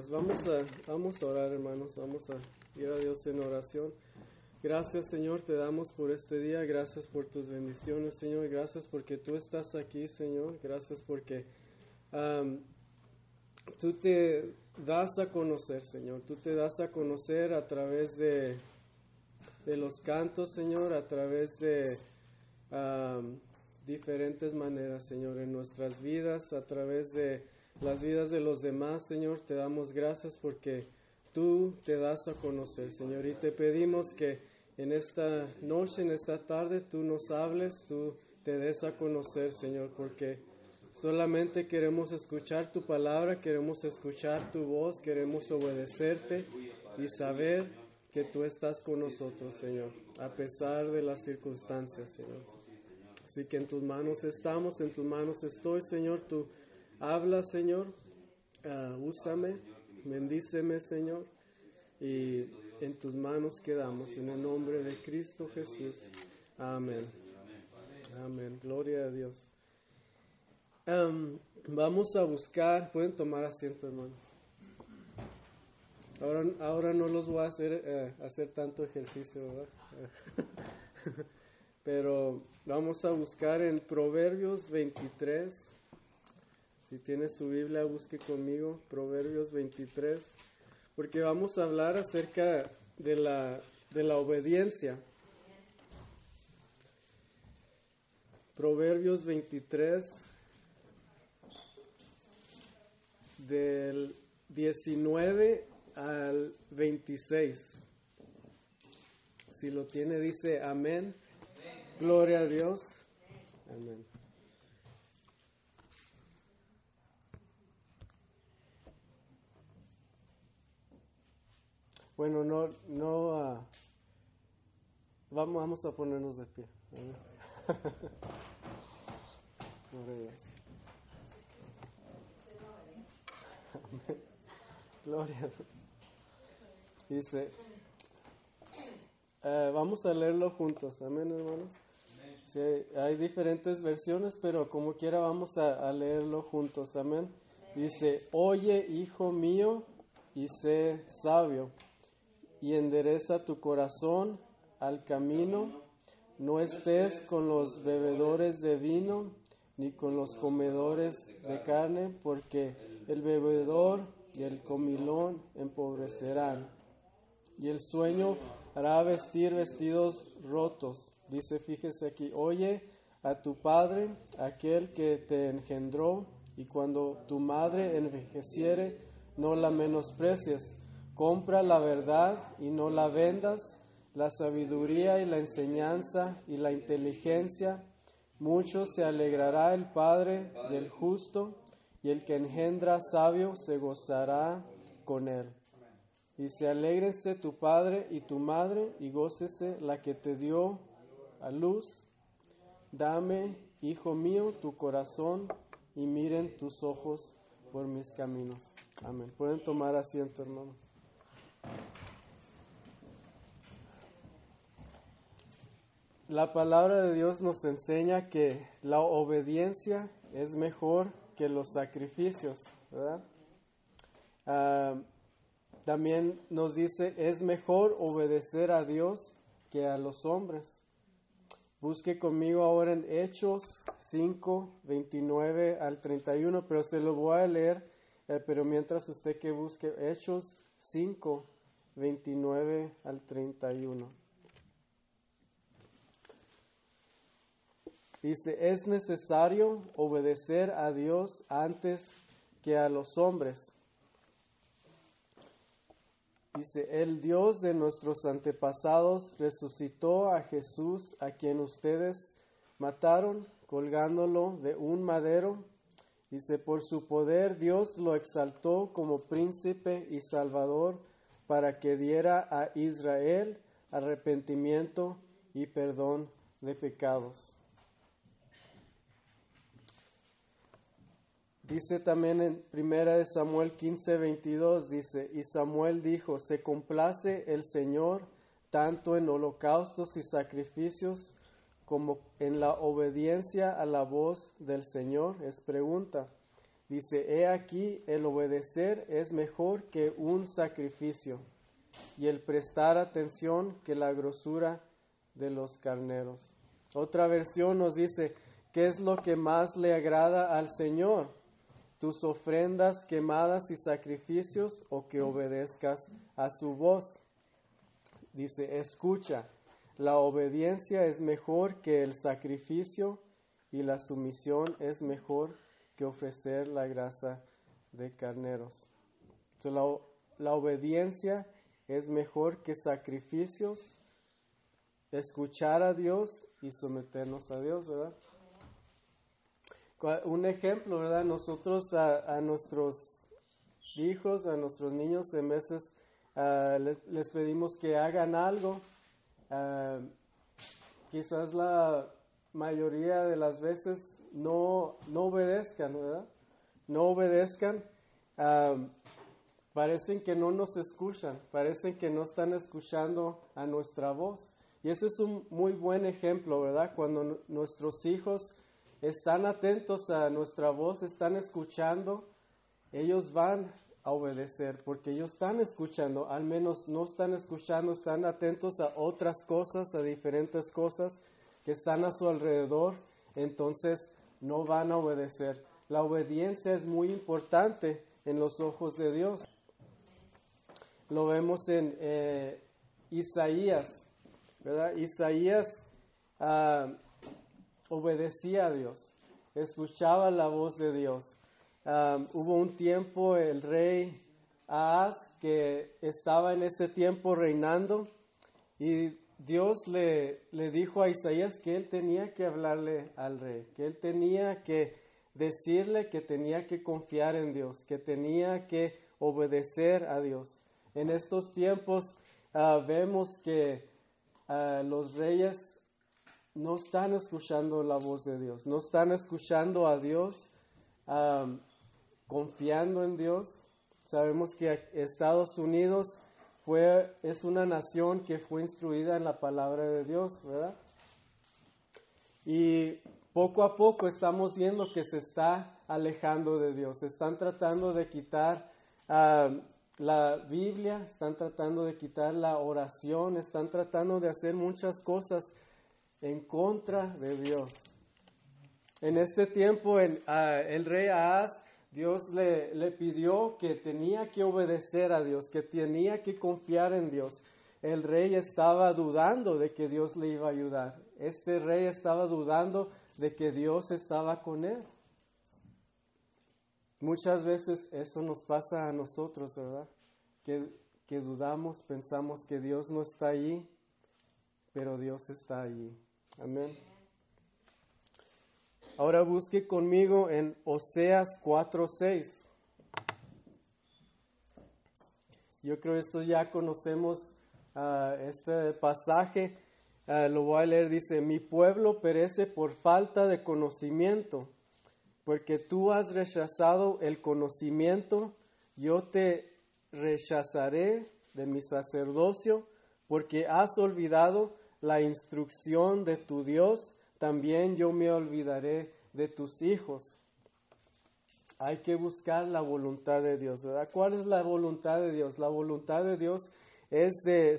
Dios. Vamos a orar, hermanos. Vamos a ir a Dios en oración. Gracias, Señor, te damos por este día. Gracias por tus bendiciones, Señor. Gracias porque tú estás aquí, Señor. Gracias porque tú te das a conocer, Señor. Tú te das a conocer a través de los cantos, Señor, a través de diferentes maneras, Señor, en nuestras vidas, a través de las vidas de los demás, Señor. Te damos gracias porque tú te das a conocer, Señor, y te pedimos que en esta noche, en esta tarde, tú nos hables, tú te des a conocer, Señor, porque solamente queremos escuchar tu palabra, queremos escuchar tu voz, queremos obedecerte y saber que tú estás con nosotros, Señor, a pesar de las circunstancias, Señor. Así que en tus manos estamos, en tus manos estoy, Señor. Tú habla, Señor, úsame, bendíceme, Señor, y en tus manos quedamos, en el nombre de Cristo Jesús. Amén. Amén. Gloria a Dios. Vamos a buscar, pueden tomar asiento, hermanos. Ahora no los voy a hacer tanto ejercicio, ¿verdad? Pero vamos a buscar en Proverbios 23. Si tiene su Biblia, busque conmigo Proverbios 23. Porque vamos a hablar acerca de la obediencia. Proverbios 23, del 19 al 26. Si lo tiene, dice amén. Gloria a Dios. Amén. Bueno, vamos a ponernos de pie. Gloria a Dios. Amén. Gloria a Dios. Dice, vamos a leerlo juntos. Amén, hermanos. Sí, hay diferentes versiones, pero como quiera vamos a leerlo juntos. Amén. Dice, oye, hijo mío, y sé sabio, y endereza tu corazón al camino. No estés con los bebedores de vino, ni con los comedores de carne, porque el bebedor y el comilón empobrecerán, y el sueño hará vestir vestidos rotos. Dice, fíjese aquí, oye a tu padre, aquel que te engendró, y cuando tu madre envejeciere, no la menosprecies. Compra la verdad y no la vendas, la sabiduría y la enseñanza y la inteligencia. Mucho se alegrará el padre del justo, y el que engendra sabio se gozará con él. Dice, alégrense tu padre y tu madre, y gócese la que te dio a luz. Dame, hijo mío, tu corazón, y miren tus ojos por mis caminos. Amén. Pueden tomar asiento, hermanos. La palabra de Dios nos enseña que la obediencia es mejor que los sacrificios, ¿verdad? También nos dice, es mejor obedecer a Dios que a los hombres. Busque conmigo ahora en Hechos 5, 29 al 31, pero se lo voy a leer, pero mientras usted que busque Hechos 5, 29 al 31. Dice, es necesario obedecer a Dios antes que a los hombres. Dice, el Dios de nuestros antepasados resucitó a Jesús, a quien ustedes mataron colgándolo de un madero. Dice, por su poder Dios lo exaltó como príncipe y salvador para que diera a Israel arrepentimiento y perdón de pecados. Dice también en 1 Samuel 15, 22, dice, y Samuel dijo, se complace el Señor tanto en holocaustos y sacrificios como en la obediencia a la voz del Señor. Es pregunta. Dice, he aquí, el obedecer es mejor que un sacrificio, y el prestar atención que la grosura de los carneros. Otra versión nos dice, ¿qué es lo que más le agrada al Señor? ¿Tus ofrendas quemadas y sacrificios, o que obedezcas a su voz? Dice, escucha, la obediencia es mejor que el sacrificio, y la sumisión es mejor que ofrecer la grasa de carneros. Entonces, la obediencia es mejor que sacrificios, escuchar a Dios y someternos a Dios, ¿verdad? Un ejemplo, ¿verdad? Nosotros a nuestros hijos, a nuestros niños, en veces les pedimos que hagan algo. Quizás la mayoría de las veces no obedezcan, ¿verdad? No obedezcan. Parecen que no nos escuchan, parecen que no están escuchando a nuestra voz. Y ese es un muy buen ejemplo, ¿verdad? Cuando nuestros hijos están atentos a nuestra voz, están escuchando, ellos van a obedecer, porque ellos están escuchando, al menos no están escuchando, están atentos a otras cosas, a diferentes cosas que están a su alrededor, entonces no van a obedecer. La obediencia es muy importante en los ojos de Dios. Lo vemos en Isaías, ¿verdad? Isaías obedecía a Dios, escuchaba la voz de Dios. Hubo un tiempo, el rey Ahaz, que estaba en ese tiempo reinando, y Dios le dijo a Isaías que él tenía que hablarle al rey, que él tenía que decirle que tenía que confiar en Dios, que tenía que obedecer a Dios. En estos tiempos vemos que los reyes no están escuchando la voz de Dios, no están escuchando a Dios, confiando en Dios. Sabemos que Estados Unidos es una nación que fue instruida en la palabra de Dios, ¿verdad? Y poco a poco estamos viendo que se está alejando de Dios. Están tratando de quitar la Biblia, están tratando de quitar la oración, están tratando de hacer muchas cosas en contra de Dios. En este tiempo, el rey Ahaz, Dios le pidió que tenía que obedecer a Dios, que tenía que confiar en Dios. El rey estaba dudando de que Dios le iba a ayudar. Este rey estaba dudando de que Dios estaba con él. Muchas veces eso nos pasa a nosotros, ¿verdad? Que dudamos, pensamos que Dios no está allí, pero Dios está allí. Amén. Ahora busque conmigo en Oseas 4:6. Yo creo que esto ya conocemos este pasaje. Lo voy a leer. Dice, mi pueblo perece por falta de conocimiento, porque tú has rechazado el conocimiento, yo te rechazaré de mi sacerdocio, porque has olvidado la instrucción de tu Dios, también yo me olvidaré de tus hijos. Hay que buscar la voluntad de Dios, ¿verdad? ¿Cuál es la voluntad de Dios? La voluntad de Dios es de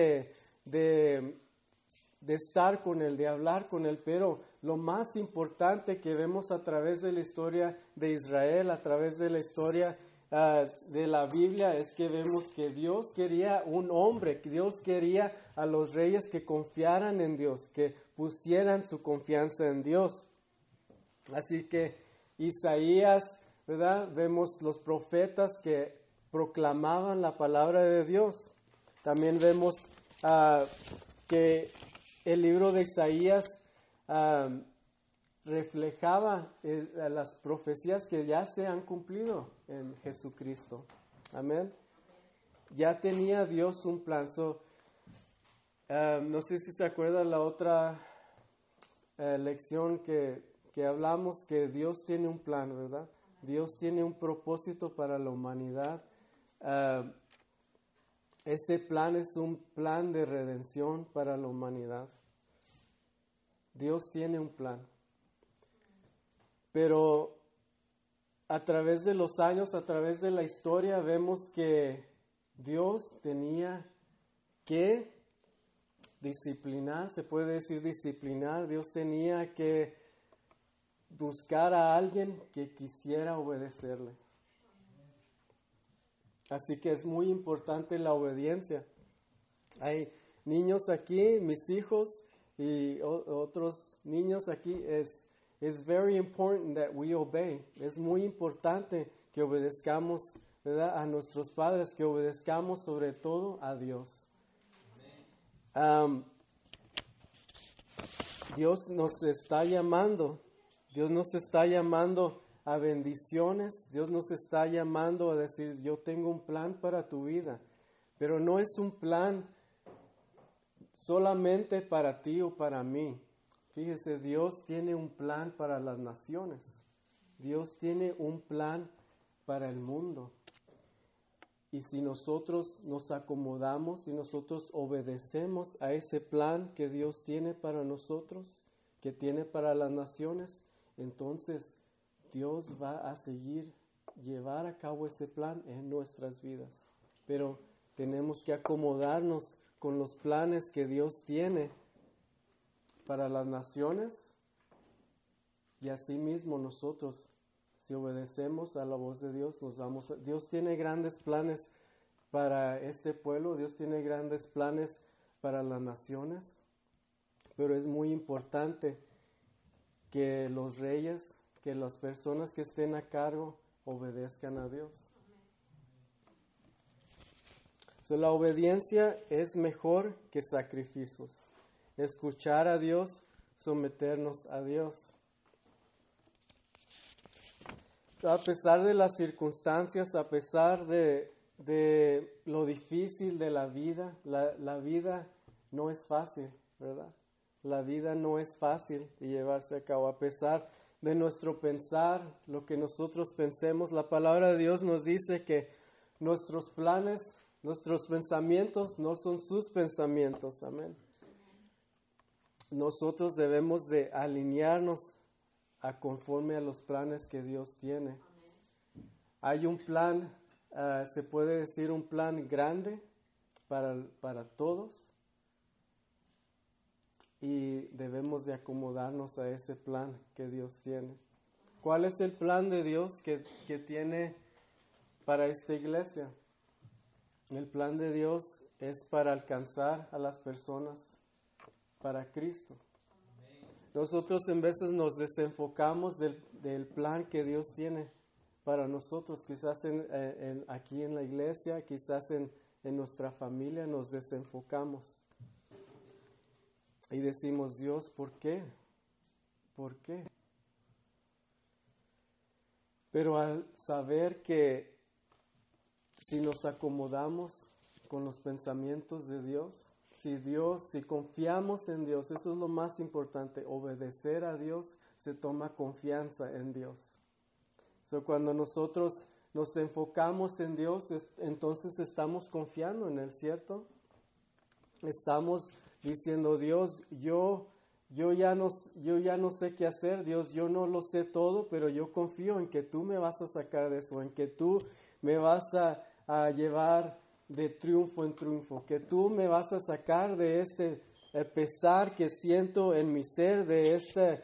estar con Él, de hablar con Él, pero lo más importante que vemos a través de la historia de Israel, a través de la historia de la Biblia, es que vemos que Dios quería un hombre, que Dios quería a los reyes que confiaran en Dios, que pusieran su confianza en Dios. Así que Isaías, ¿verdad? Vemos los profetas que proclamaban la palabra de Dios. También vemos que el libro de Isaías reflejaba las profecías que ya se han cumplido en Jesucristo. Amén. Ya tenía Dios un plan. No sé si se acuerdan la otra lección que hablamos, que Dios tiene un plan, ¿verdad? Dios tiene un propósito para la humanidad. Ese plan es un plan de redención para la humanidad. Dios tiene un plan. Pero a través de los años, a través de la historia, vemos que Dios tenía que disciplinar, se puede decir disciplinar. Dios tenía que buscar a alguien que quisiera obedecerle. Así que es muy importante la obediencia. Hay niños aquí, mis hijos y otros niños aquí. It's very important that we obey. Es muy importante que obedezcamos, ¿verdad?, a nuestros padres, que obedezcamos sobre todo a Dios. Dios nos está llamando. Dios nos está llamando a bendiciones. Dios nos está llamando a decir, yo tengo un plan para tu vida. Pero no es un plan solamente para ti o para mí. Fíjese, Dios tiene un plan para las naciones. Dios tiene un plan para el mundo. Y si nosotros nos acomodamos, si nosotros obedecemos a ese plan que Dios tiene para nosotros, que tiene para las naciones, entonces Dios va a seguir llevar a cabo ese plan en nuestras vidas. Pero tenemos que acomodarnos con los planes que Dios tiene para las naciones, y asimismo nosotros, si obedecemos a la voz de Dios, Dios tiene grandes planes para este pueblo, Dios tiene grandes planes para las naciones, pero es muy importante que los reyes, que las personas que estén a cargo obedezcan a Dios. La obediencia es mejor que sacrificios. Escuchar a Dios, someternos a Dios. A pesar de las circunstancias, a pesar de lo difícil de la vida, la vida no es fácil, ¿verdad? La vida no es fácil de llevarse a cabo. A pesar de nuestro pensar, lo que nosotros pensemos, la palabra de Dios nos dice que nuestros planes, nuestros pensamientos no son sus pensamientos. Amén. Nosotros debemos de alinearnos conforme a los planes que Dios tiene. Hay un plan, se puede decir un plan grande para todos, y debemos de acomodarnos a ese plan que Dios tiene. ¿Cuál es el plan de Dios que tiene para esta iglesia? El plan de Dios es para alcanzar a las personas para Cristo. Nosotros en veces nos desenfocamos del plan que Dios tiene para nosotros. Quizás aquí en la iglesia, quizás en nuestra familia nos desenfocamos. Y decimos, Dios, ¿por qué? ¿Por qué? Pero al saber que si nos acomodamos con los pensamientos de Dios, si confiamos en Dios, eso es lo más importante, obedecer a Dios, se toma confianza en Dios. Cuando nosotros nos enfocamos en Dios, entonces estamos confiando en Él, ¿cierto? Estamos diciendo, Dios, yo ya no sé qué hacer, Dios, yo no lo sé todo, pero yo confío en que tú me vas a sacar de eso, en que tú me vas a llevar de triunfo en triunfo, que tú me vas a sacar de este pesar que siento en mi ser, de esta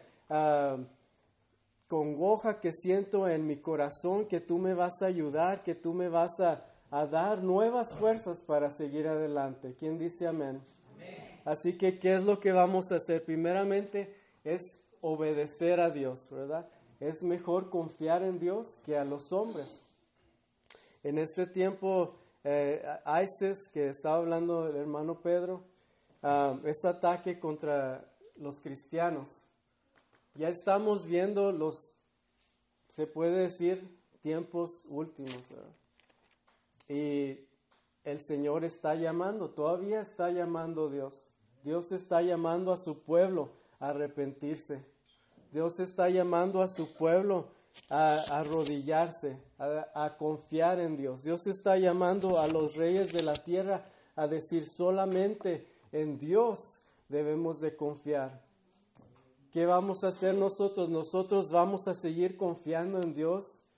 congoja que siento en mi corazón, que tú me vas a ayudar, que tú me vas a dar nuevas fuerzas para seguir adelante. ¿Quién dice amén? Amén. Así que, ¿qué es lo que vamos a hacer? Primeramente es obedecer a Dios, ¿verdad? Es mejor confiar en Dios que a los hombres. En este tiempo, ISIS, que estaba hablando el hermano Pedro, ese ataque contra los cristianos. Ya estamos viendo se puede decir, tiempos últimos, ¿verdad? Y el Señor está llamando, todavía está llamando Dios. Dios está llamando a su pueblo a arrepentirse. Dios está llamando a su pueblo a arrodillarse, a confiar en Dios. Dios está llamando a los reyes de la tierra a decir, solamente en Dios debemos de confiar. ¿Qué vamos a hacer nosotros? Nosotros vamos a seguir confiando en Dios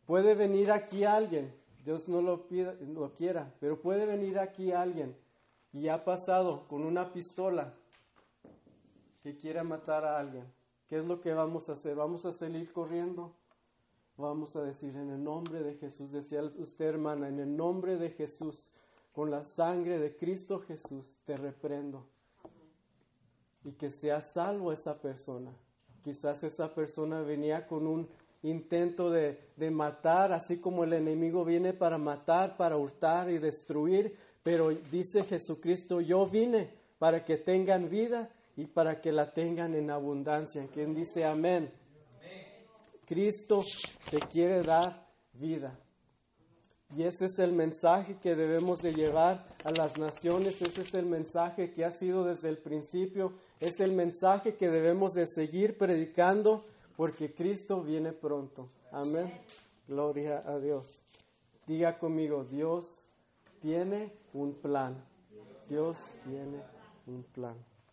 Puede venir aquí alguien, Dios no lo quiera, pero puede venir aquí alguien y ha pasado con una pistola que quiera matar a alguien. ¿Qué es lo que vamos a hacer? ¿Vamos a salir corriendo? Vamos a decir, en el nombre de Jesús, decía usted, hermana, en el nombre de Jesús, con la sangre de Cristo Jesús, te reprendo. Y que sea salvo esa persona. Quizás esa persona venía con un intento de matar, así como el enemigo viene para matar, para hurtar y destruir, pero dice Jesucristo, yo vine para que tengan vida y para que la tengan en abundancia. ¿Quién dice amén? Cristo te quiere dar vida. Y ese es el mensaje que debemos de llevar a las naciones. Ese es el mensaje que ha sido desde el principio. Es el mensaje que debemos de seguir predicando porque Cristo viene pronto. Amén. Gloria a Dios. Diga conmigo, Dios tiene un plan. Dios tiene un plan.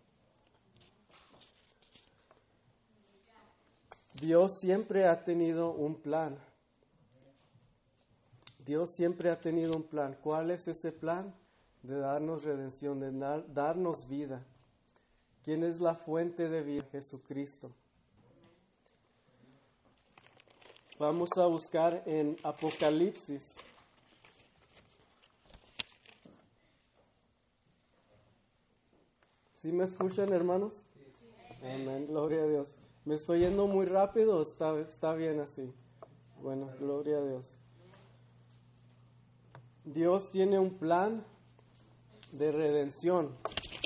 Dios siempre ha tenido un plan. Dios siempre ha tenido un plan. ¿Cuál es ese plan? De darnos redención, de darnos vida. ¿Quién es la fuente de vida? Jesucristo. Vamos a buscar en Apocalipsis. ¿Sí me escuchan, hermanos? Amén, gloria a Dios. ¿Me estoy yendo muy rápido o está bien así? Bueno, gloria a Dios. Dios tiene un plan de redención.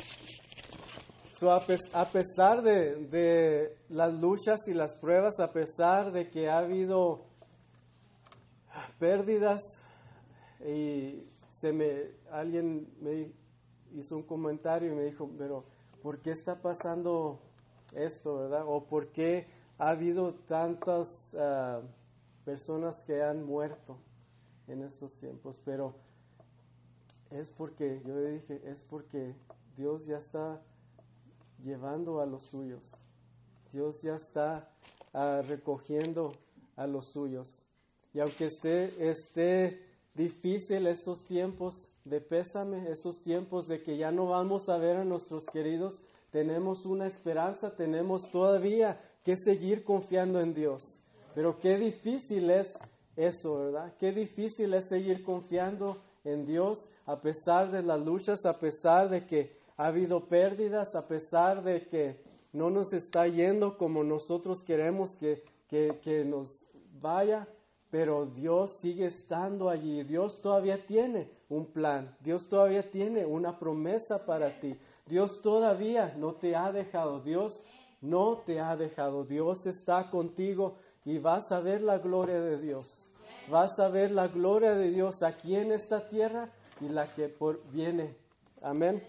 A pesar de las luchas y las pruebas, a pesar de que ha habido pérdidas, y alguien me hizo un comentario y me dijo, pero ¿por qué está pasando esto, verdad? ¿O por qué ha habido tantas personas que han muerto en estos tiempos? Pero es porque, yo le dije, es porque Dios ya está llevando a los suyos. Dios ya está recogiendo a los suyos. Y aunque esté difícil estos tiempos de pésame, esos tiempos de que ya no vamos a ver a nuestros queridos, tenemos una esperanza, tenemos todavía que seguir confiando en Dios. Pero qué difícil es eso, ¿verdad? Qué difícil es seguir confiando en Dios a pesar de las luchas, a pesar de que ha habido pérdidas, a pesar de que no nos está yendo como nosotros queremos que nos vaya, pero Dios sigue estando allí. Dios todavía tiene un plan, Dios todavía tiene una promesa para ti. Dios todavía no te ha dejado, Dios no te ha dejado, Dios está contigo y vas a ver la gloria de Dios. Vas a ver la gloria de Dios aquí en esta tierra y la que viene. Amén.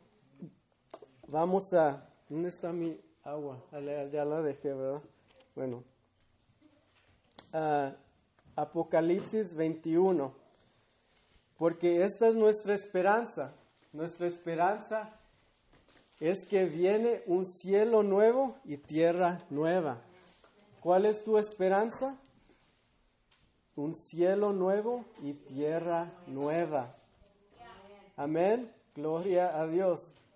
Vamos a... ¿Dónde está mi agua? Ya la dejé, ¿verdad? Bueno. Apocalipsis 21. Porque esta es nuestra esperanza. Nuestra esperanza es que viene un cielo nuevo y tierra nueva. ¿Cuál es tu esperanza? Un cielo nuevo y tierra nueva. Amén. Gloria a Dios.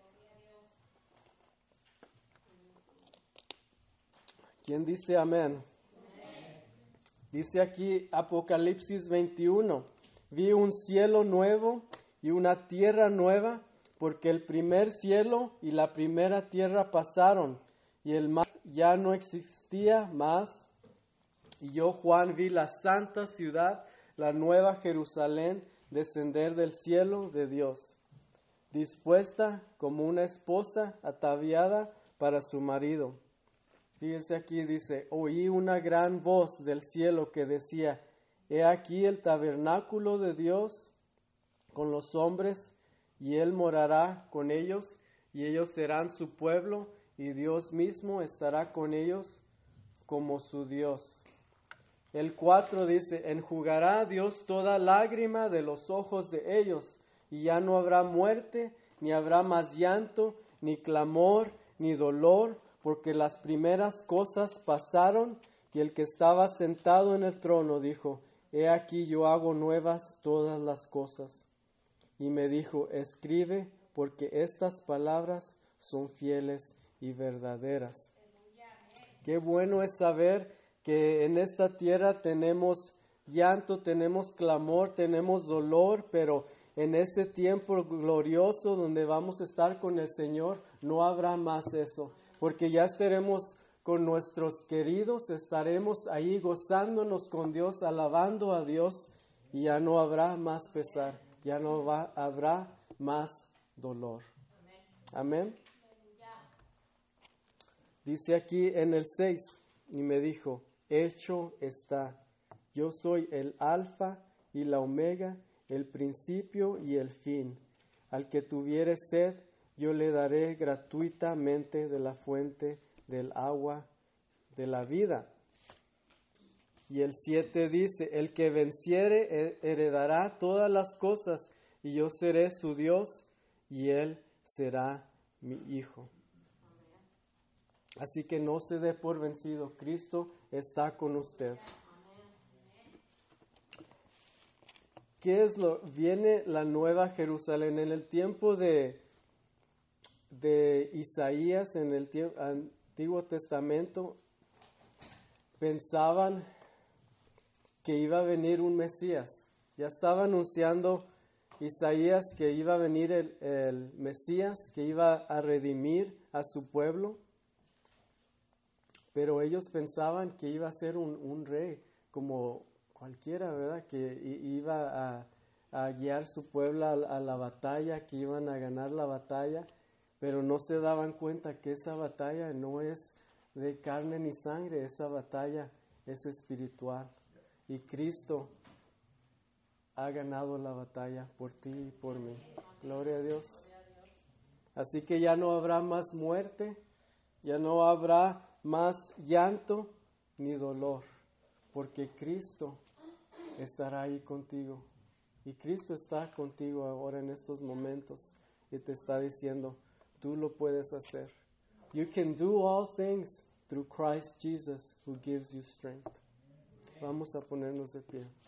¿Quién dice amén? Dice aquí Apocalipsis 21. Vi un cielo nuevo y una tierra nueva, porque el primer cielo y la primera tierra pasaron, y el mar ya no existía más. Y yo, Juan, vi la santa ciudad, la nueva Jerusalén, descender del cielo de Dios, dispuesta como una esposa ataviada para su marido. Fíjense aquí, dice, oí una gran voz del cielo que decía, he aquí el tabernáculo de Dios con los hombres, y Él morará con ellos, y ellos serán su pueblo, y Dios mismo estará con ellos como su Dios. El 4 dice, enjugará Dios toda lágrima de los ojos de ellos, y ya no habrá muerte, ni habrá más llanto, ni clamor, ni dolor, porque las primeras cosas pasaron. Y el que estaba sentado en el trono dijo, he aquí yo hago nuevas todas las cosas. Y me dijo, escribe, porque estas palabras son fieles y verdaderas. Qué bueno es saber que en esta tierra tenemos llanto, tenemos clamor, tenemos dolor, pero en ese tiempo glorioso donde vamos a estar con el Señor, no habrá más eso, porque ya estaremos con nuestros queridos, estaremos ahí gozándonos con Dios, alabando a Dios, y ya no habrá más pesar, ya no habrá más dolor. Amén. Dice aquí en el 6, y me dijo, hecho está, yo soy el alfa y la omega, el principio y el fin. Al que tuviere sed, yo le daré gratuitamente de la fuente del agua de la vida. Y el 7 dice, el que venciere heredará todas las cosas, y yo seré su Dios, y él será mi hijo. Así que no se dé por vencido, Cristo está con usted. ¿Qué es lo? Viene la nueva Jerusalén. En el tiempo de Isaías, en el Antiguo Testamento, pensaban que iba a venir un Mesías. Ya estaba anunciando Isaías que iba a venir el Mesías, que iba a redimir a su pueblo. Pero ellos pensaban que iba a ser un rey como cualquiera, ¿verdad? Que iba a guiar su pueblo a la batalla, que iban a ganar la batalla, pero no se daban cuenta que esa batalla no es de carne ni sangre, esa batalla es espiritual. Y Cristo ha ganado la batalla por ti y por mí. Gloria a Dios. Así que ya no habrá más muerte, ya no habrá más llanto ni dolor, porque Cristo estará ahí contigo. Y Cristo está contigo ahora en estos momentos y te está diciendo, tú lo puedes hacer. You can do all things through Christ Jesus who gives you strength. Vamos a ponernos de pie.